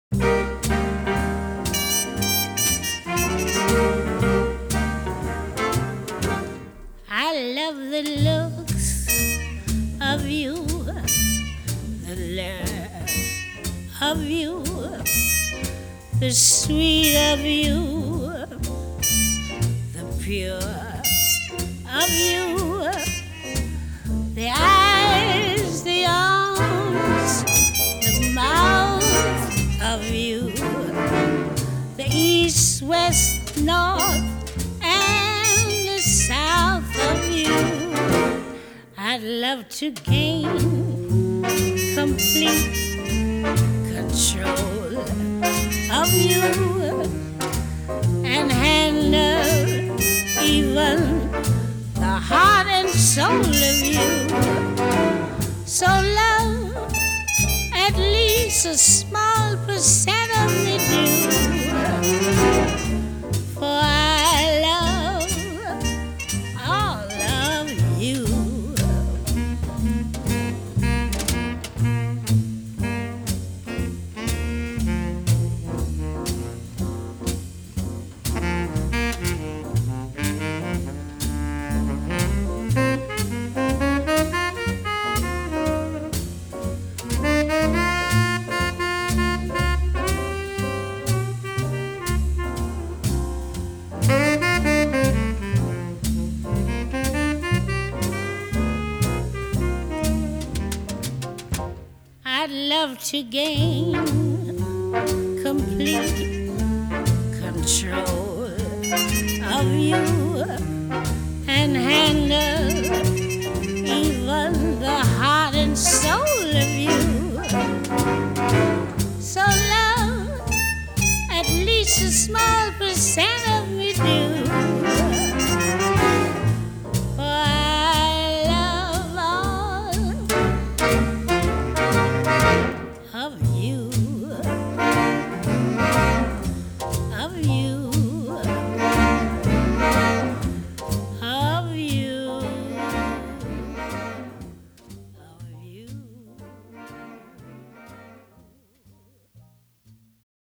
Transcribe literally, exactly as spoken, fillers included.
I love the looks of you, the love of you, the sweet of you, the pure of you, the eyes, the arms, the mouth of you, the east, west, north, and the south of you. I'd love to gain complete control of you and handle even the heart and soul of you. So love at least a small percent of me do, for I love all of you. I'd love to gain complete control of you and handle even the heart and soul of you. So love at least a small percent